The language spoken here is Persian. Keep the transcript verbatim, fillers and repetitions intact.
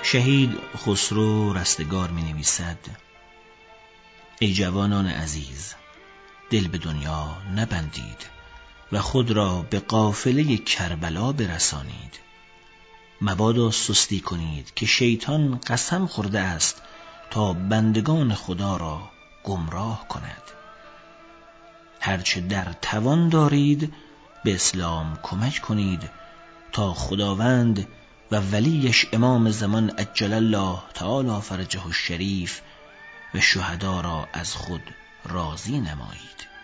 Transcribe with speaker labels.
Speaker 1: شهید خسرو رستگار می نویسد: ای جوانان عزیز، دل به دنیا نبندید و خود را به قافله کربلا برسانید. مبادا سستی کنید که شیطان قسم خورده است تا بندگان خدا را گمراه کند. هرچه در توان دارید به اسلام کمک کنید تا خداوند و ولیش امام زمان عجل الله تعالی فرجه الشریف و شهدا را از خود راضی نمایید.